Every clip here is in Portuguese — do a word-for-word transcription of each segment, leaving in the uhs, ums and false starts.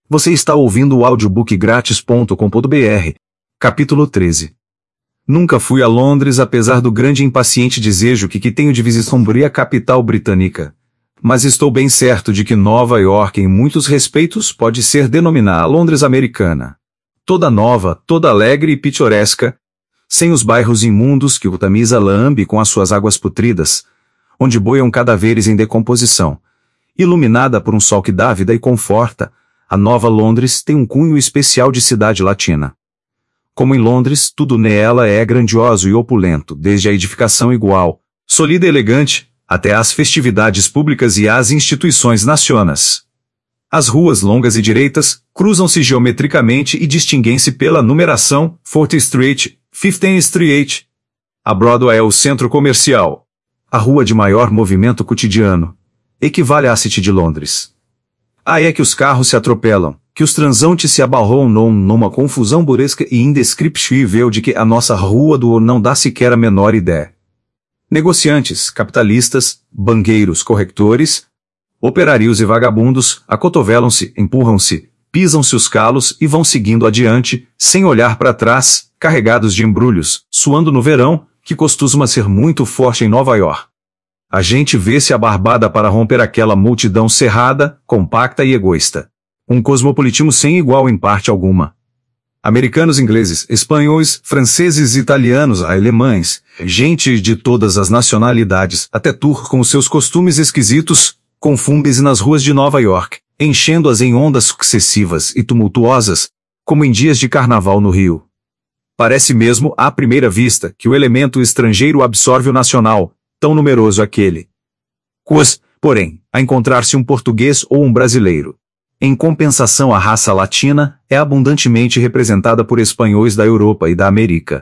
Você está ouvindo o audiobook grátis ponto com ponto br. Capítulo treze. Nunca fui a Londres apesar do grande e impaciente desejo que, que tenho de visitar a capital britânica. Mas estou bem certo de que Nova York, em muitos respeitos, pode ser denominada a Londres americana. Toda nova, toda alegre e pitoresca, sem os bairros imundos que o Tamisa lambe com as suas águas putridas, onde boiam cadáveres em decomposição. Iluminada por um sol que dá vida e conforta, a Nova Londres tem um cunho especial de cidade latina. Como em Londres, tudo nela é grandioso e opulento, desde a edificação igual, solida e elegante, até às festividades públicas e às instituições nacionais. As ruas longas e direitas cruzam-se geometricamente e distinguem-se pela numeração Fourth Street, Fifteenth Street. A Broadway é o centro comercial, a rua de maior movimento cotidiano, equivale à City de Londres. Aí é que os carros se atropelam, que os transeuntes se abarroam numa confusão buresca e indescritível de que a nossa rua do não dá sequer a menor ideia. Negociantes, capitalistas, banqueiros, corretores, operários e vagabundos acotovelam-se, empurram-se, pisam-se os calos e vão seguindo adiante, sem olhar para trás, carregados de embrulhos, suando no verão, que costuma ser muito forte em Nova York. A gente vê-se abarbada para romper aquela multidão cerrada, compacta e egoísta. Um cosmopolitismo sem igual em parte alguma. Americanos, ingleses, espanhóis, franceses, italianos, alemães, gente de todas as nacionalidades, até turco com seus costumes esquisitos, confundem-se nas ruas de Nova York, enchendo-as em ondas sucessivas e tumultuosas, como em dias de carnaval no Rio. Parece mesmo, à primeira vista, que o elemento estrangeiro absorve o nacional, tão numeroso aquele. Quas, porém, a encontrar-se um português ou um brasileiro. Em compensação, a raça latina é abundantemente representada por espanhóis da Europa e da América.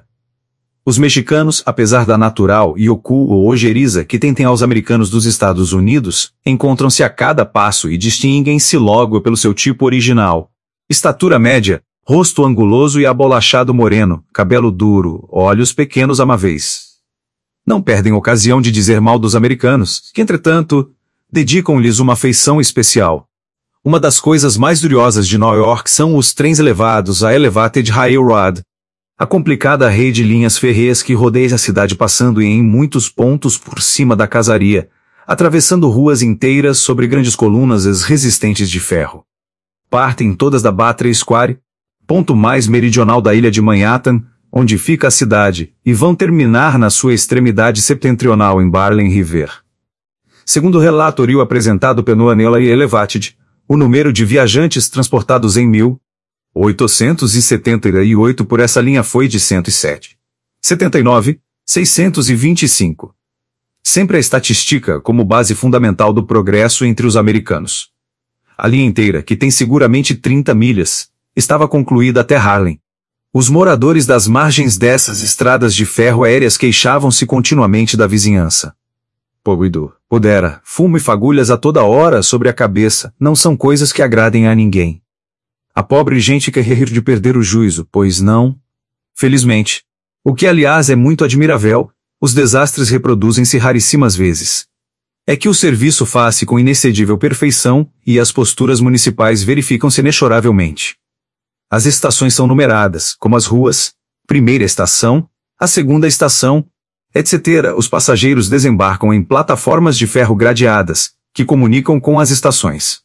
Os mexicanos, apesar da natural e oculta ojeriza que tentem aos americanos dos Estados Unidos, encontram-se a cada passo e distinguem-se logo pelo seu tipo original. Estatura média, rosto anguloso e abolachado moreno, cabelo duro, olhos pequenos amáveis. Não perdem ocasião de dizer mal dos americanos, que, entretanto, dedicam-lhes uma afeição especial. Uma das coisas mais curiosas de Nova York são os trens elevados, a Elevated Railroad, a complicada rede de linhas férreas que rodeia a cidade passando em muitos pontos por cima da casaria, atravessando ruas inteiras sobre grandes colunas resistentes de ferro. Partem todas da Battery Square, ponto mais meridional da ilha de Manhattan, onde fica a cidade, e vão terminar na sua extremidade setentrional em Barley River. Segundo o relatório apresentado pelo Anela e Elevated, o número de viajantes transportados em mil oitocentos e setenta e oito por essa linha foi de cento e sete mil setenta e nove mil seiscentos e vinte e cinco. Sempre a estatística como base fundamental do progresso entre os americanos. A linha inteira, que tem seguramente trinta milhas, estava concluída até Harlem. Os moradores das margens dessas estradas de ferro aéreas queixavam-se continuamente da vizinhança. Poluidor, podera, fumo e fagulhas a toda hora sobre a cabeça não são coisas que agradem a ninguém. A pobre gente quer rir de perder o juízo, pois não? Felizmente. O que aliás é muito admirável, os desastres reproduzem-se raríssimas vezes. É que o serviço faz-se com inexcedível perfeição e as posturas municipais verificam-se inexoravelmente. As estações são numeradas, como as ruas, primeira estação, a segunda estação, etcétera. Os passageiros desembarcam em plataformas de ferro gradeadas, que comunicam com as estações.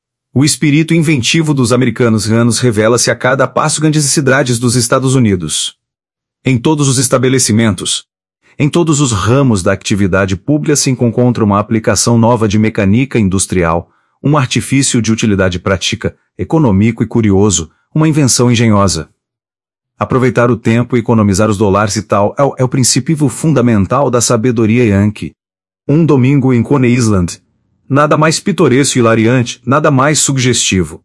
O espírito inventivo dos americanos ranos revela-se a cada passo grandes cidades dos Estados Unidos. Em todos os estabelecimentos, em todos os ramos da atividade pública se encontra uma aplicação nova de mecânica industrial, um artifício de utilidade prática, econômico e curioso, uma invenção engenhosa. Aproveitar o tempo e economizar os dólares e tal é o, é o princípio fundamental da sabedoria yankee. Um domingo em Coney Island. Nada mais pitoresco e hilariante, nada mais sugestivo.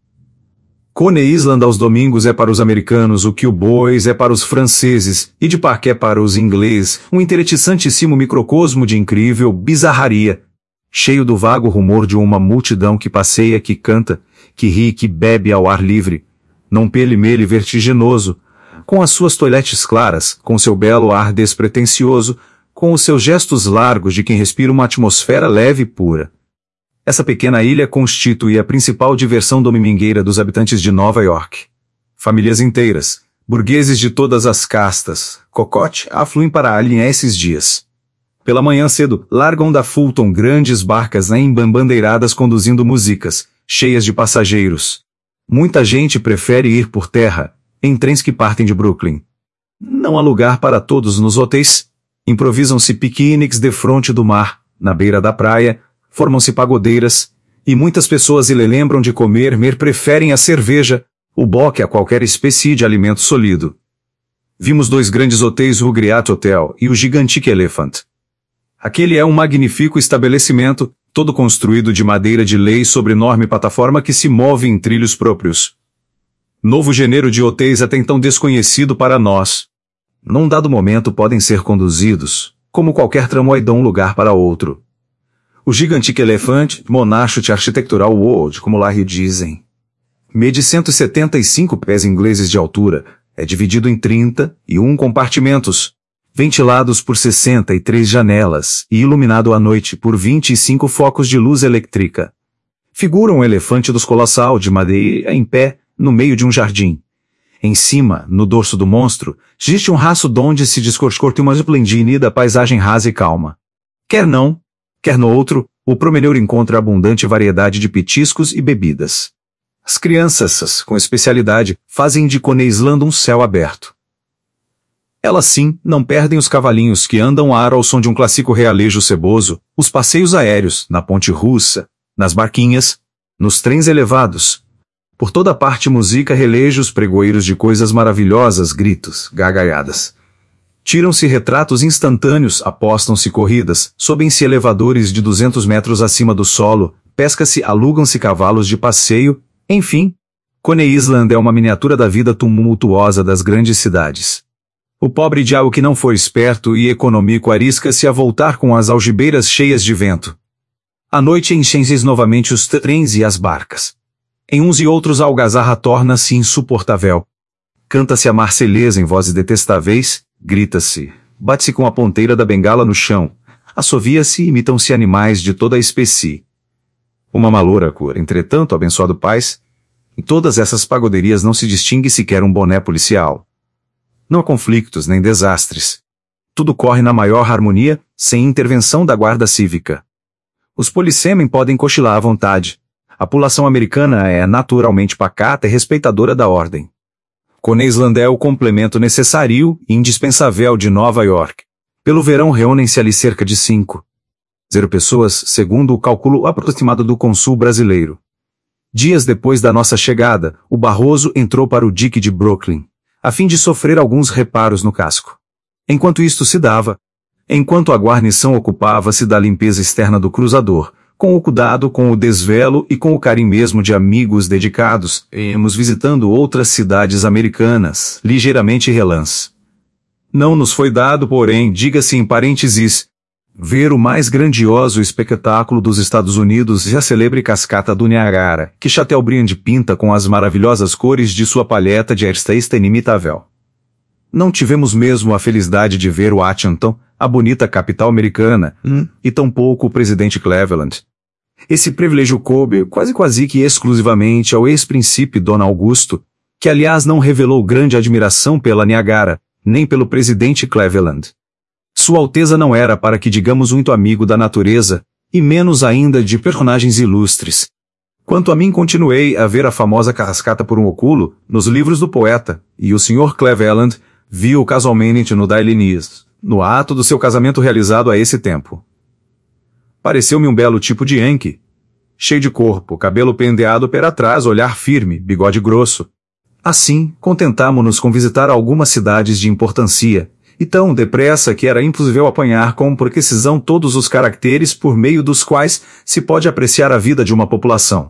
Coney Island aos domingos é para os americanos o que o Bois é para os franceses, e de Parque para os ingleses, um interessantíssimo microcosmo de incrível bizarraria, cheio do vago rumor de uma multidão que passeia, que canta, que ri, que bebe ao ar livre, num pele-mele vertiginoso, com as suas toilettes claras, com seu belo ar despretensioso, com os seus gestos largos de quem respira uma atmosfera leve e pura. Essa pequena ilha constitui a principal diversão domingueira dos habitantes de Nova York. Famílias inteiras, burgueses de todas as castas, cocote, afluem para ali esses dias. Pela manhã cedo, largam da Fulton grandes barcas embambandeiradas conduzindo músicas, cheias de passageiros. Muita gente prefere ir por terra, em trens que partem de Brooklyn. Não há lugar para todos nos hotéis. Improvisam-se piqueniques defronte do mar, na beira da praia, formam-se pagodeiras, e muitas pessoas lhe lembram de comer, mer preferem a cerveja, o boque a qualquer espécie de alimento sólido. Vimos dois grandes hotéis, o Griat Hotel e o Gigantic Elephant. Aquele é um magnífico estabelecimento, todo construído de madeira de lei sobre enorme plataforma que se move em trilhos próprios. Novo gênero de hotéis até então desconhecido para nós. Num dado momento podem ser conduzidos, como qualquer tramway de um lugar para outro. O Gigantic Elephant, monarchote arquitectural World, como lá dizem, mede cento e setenta e cinco pés ingleses de altura, é dividido em trinta e um compartimentos, ventilados por sessenta e três janelas e iluminado à noite por vinte e cinco focos de luz elétrica. Figura um elefante dos colossal de madeira em pé, no meio de um jardim. Em cima, no dorso do monstro, existe um raço donde se descorcorte uma esplendida paisagem rasa e calma. Quer não, quer no outro, o promeneur encontra abundante variedade de petiscos e bebidas. As crianças, com especialidade, fazem de Coneyland um céu aberto. Elas sim, não perdem os cavalinhos que andam ar ao som de um clássico realejo ceboso, os passeios aéreos, na ponte russa, nas barquinhas, nos trens elevados. Por toda parte música, relejos, pregoeiros de coisas maravilhosas, gritos, gargalhadas. Tiram-se retratos instantâneos, apostam-se corridas, sobem-se elevadores de duzentos metros acima do solo, pesca-se, alugam-se cavalos de passeio, enfim. Coneyland é uma miniatura da vida tumultuosa das grandes cidades. O pobre diabo que não for esperto e econômico arrisca-se a voltar com as algibeiras cheias de vento. À noite enchem-se novamente os trens e as barcas. Em uns e outros a algazarra torna-se insuportável. Canta-se a Marselhesa em vozes detestáveis, grita-se, bate-se com a ponteira da bengala no chão, assovia-se e imitam-se animais de toda a espécie. Uma maloura cor, entretanto, abençoado paz, em todas essas pagoderias não se distingue sequer um boné policial. Não há conflitos nem desastres. Tudo corre na maior harmonia, sem intervenção da guarda cívica. Os policemen podem cochilar à vontade. A população americana é naturalmente pacata e respeitadora da ordem. Coneyland é o complemento necessário e indispensável de Nova York. Pelo verão reúnem-se ali cerca de cinco. Zero pessoas, segundo o cálculo aproximado do cônsul brasileiro. Dias depois da nossa chegada, o Barroso entrou para o dique de Brooklyn, a fim de sofrer alguns reparos no casco. Enquanto isto se dava, enquanto a guarnição ocupava-se da limpeza externa do cruzador, com o cuidado, com o desvelo e com o carinho mesmo de amigos dedicados, íamos visitando outras cidades americanas, ligeiramente relance. Não nos foi dado, porém, diga-se em parênteses, ver o mais grandioso espetáculo dos Estados Unidos e a celebre cascata do Niagara, que Chateaubriand pinta com as maravilhosas cores de sua palheta de artista inimitável. Não tivemos mesmo a felicidade de ver Washington, a bonita capital americana, hum, e tampouco o presidente Cleveland. Esse privilégio coube quase quase que exclusivamente ao ex-príncipe Dom Augusto, que aliás não revelou grande admiração pela Niagara, nem pelo presidente Cleveland. Sua Alteza não era, para que digamos, muito amigo da natureza, e menos ainda de personagens ilustres. Quanto a mim, continuei a ver a famosa cascata por um oculo, nos livros do poeta, e o senhor Cleveland viu casualmente no Daily News, no ato do seu casamento realizado a esse tempo. Pareceu-me um belo tipo de Yankee. Cheio de corpo, cabelo penteado para trás, olhar firme, bigode grosso. Assim, contentámo-nos com visitar algumas cidades de importância, e tão depressa que era impossível apanhar com precisão todos os caracteres por meio dos quais se pode apreciar a vida de uma população.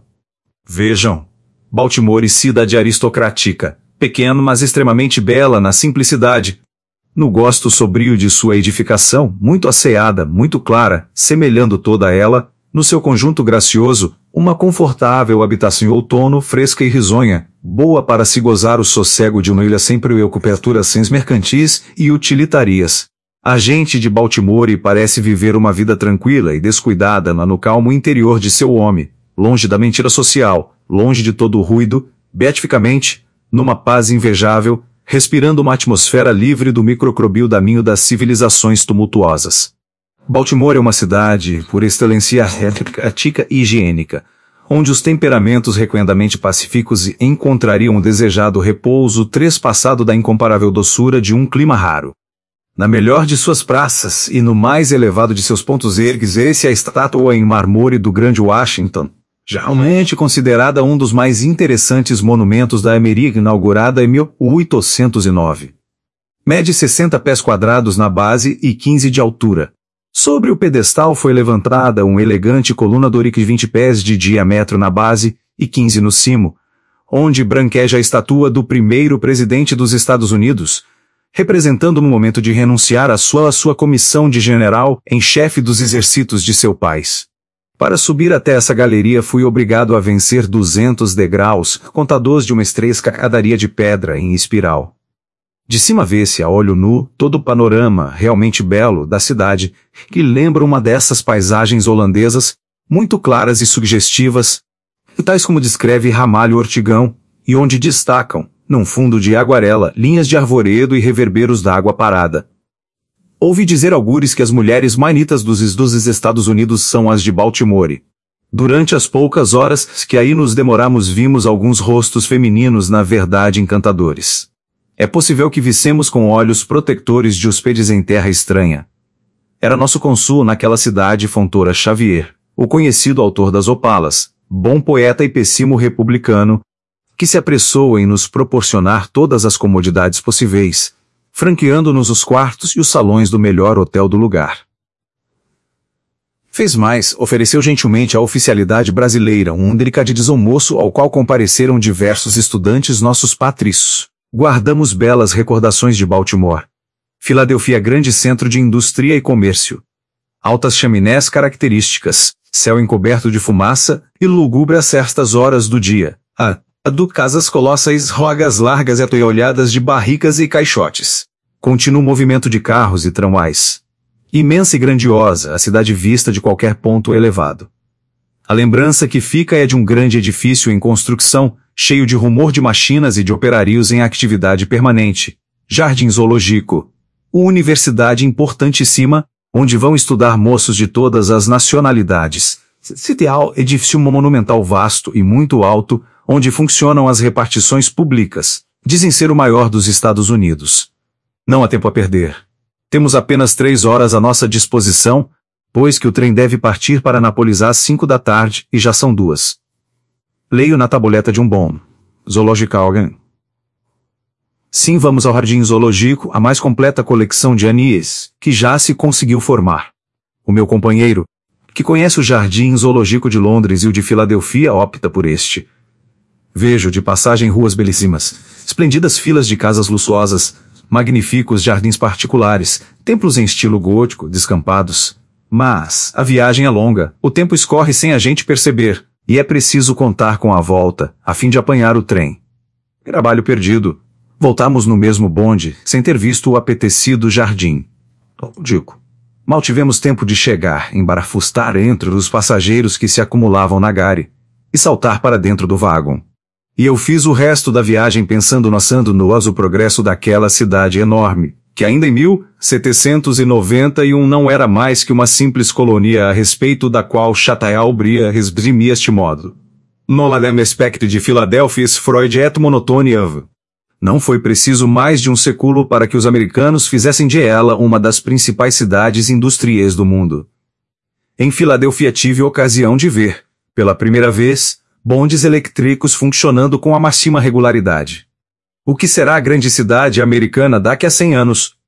Vejam, Baltimore, cidade aristocrática, pequena mas extremamente bela na simplicidade, no gosto sobrio de sua edificação, muito asseada, muito clara, semelhando toda ela, no seu conjunto gracioso, uma confortável habitação em outono, fresca e risonha, boa para se gozar o sossego de uma ilha sem preocupações mercantis e utilitarias. A gente de Baltimore parece viver uma vida tranquila e descuidada lá no calmo interior de seu homem, longe da mentira social, longe de todo o ruído, beatificamente, numa paz invejável, respirando uma atmosfera livre do microcrobio daminho das civilizações tumultuosas. Baltimore é uma cidade, por excelência ética e higiênica, onde os temperamentos recuendamente pacíficos encontrariam o desejado repouso trespassado da incomparável doçura de um clima raro. Na melhor de suas praças e no mais elevado de seus pontos ergue-se a estátua em mármore do grande Washington, geralmente considerada um dos mais interessantes monumentos da América, inaugurada em mil oitocentos e nove. Mede sessenta pés quadrados na base e quinze de altura. Sobre o pedestal foi levantada uma elegante coluna dórica de vinte pés de diâmetro na base e quinze no cimo, onde branqueja a estátua do primeiro presidente dos Estados Unidos, representando no momento de renunciar à sua, à sua comissão de general em chefe dos exércitos de seu país. Para subir até essa galeria fui obrigado a vencer duzentos degraus, contadores de uma estreita escadaria de pedra em espiral. De cima vê-se a olho nu todo o panorama realmente belo da cidade, que lembra uma dessas paisagens holandesas, muito claras e sugestivas, tais como descreve Ramalho Ortigão, e onde destacam, num fundo de aguarela, linhas de arvoredo e reverberos d'água parada. Ouvi dizer algures que as mulheres mais bonitas dos, dos Estados Unidos são as de Baltimore. Durante as poucas horas que aí nos demoramos vimos alguns rostos femininos na verdade encantadores. É possível que vissemos com olhos protetores de hóspedes em terra estranha. Era nosso cônsul naquela cidade Fontoura Xavier, o conhecido autor das Opalas, bom poeta e péssimo republicano, que se apressou em nos proporcionar todas as comodidades possíveis, franqueando-nos os quartos e os salões do melhor hotel do lugar. Fez mais, ofereceu gentilmente à oficialidade brasileira um delicadíssimo almoço ao qual compareceram diversos estudantes nossos patrícios. Guardamos belas recordações de Baltimore. Filadélfia, grande centro de indústria e comércio. Altas chaminés características, céu encoberto de fumaça e lúgubre a certas horas do dia. A, a do casas colossais, rogas largas e atolhadas de barricas e caixotes. Contínuo movimento de carros e tramways. Imensa e grandiosa a cidade vista de qualquer ponto elevado. A lembrança que fica é de um grande edifício em construção, cheio de rumor de machinas e de operários em atividade permanente. Jardim zoológico. Uma universidade importantíssima, onde vão estudar moços de todas as nacionalidades. Citeal, edifício monumental vasto e muito alto, onde funcionam as repartições públicas. Dizem ser o maior dos Estados Unidos. Não há tempo a perder. Temos apenas três horas à nossa disposição, pois que o trem deve partir para Nápoles às cinco da tarde, e já são duas. Leio na tabuleta de um bom zoological. Sim, vamos ao Jardim Zoológico, a mais completa coleção de animais que já se conseguiu formar. O meu companheiro, que conhece o Jardim Zoológico de Londres e o de Filadélfia, opta por este. Vejo de passagem ruas belíssimas, esplêndidas filas de casas luxuosas, magníficos jardins particulares, templos em estilo gótico, descampados. Mas a viagem é longa, o tempo escorre sem a gente perceber, e é preciso contar com a volta, a fim de apanhar o trem. Trabalho perdido. Voltamos no mesmo bonde, sem ter visto o apetecido jardim. Digo, mal tivemos tempo de chegar, embarafustar entre os passageiros que se acumulavam na gare, e saltar para dentro do vagão. E eu fiz o resto da viagem pensando no assando no o progresso daquela cidade enorme, que ainda em mil setecentos e noventa e um não era mais que uma simples colônia a respeito da qual Chateaubriand resumia este modo. No ladem aspect de Philadelphia Freud et monotone. Não foi preciso mais de um século para que os americanos fizessem de ela uma das principais cidades industriais do mundo. Em Filadélfia tive ocasião de ver, pela primeira vez, bondes elétricos funcionando com a máxima regularidade. O que será a grande cidade americana daqui a cem anos,